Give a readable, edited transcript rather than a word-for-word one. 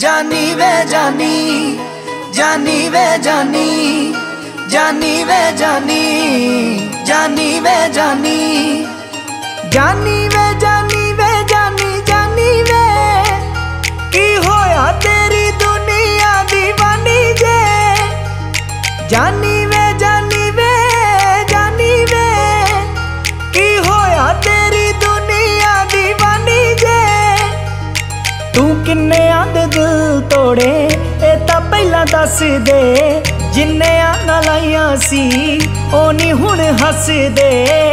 जानी वे जानी, जानी वे जानी, जानी वे जानी, जानी वे जानी, जानी वे जानी वे जानी, जानी वे की होया तेरी दुनिया दीवानी जे। जानी वे जानी वे जानी वे की होया तेरी दुनिया दीवानी जे। तू किन्ने आंदे दिल तोड़े ए तां पहला दस दे, जिन्ने आना लाइया सी ओ नी हुण हस दे।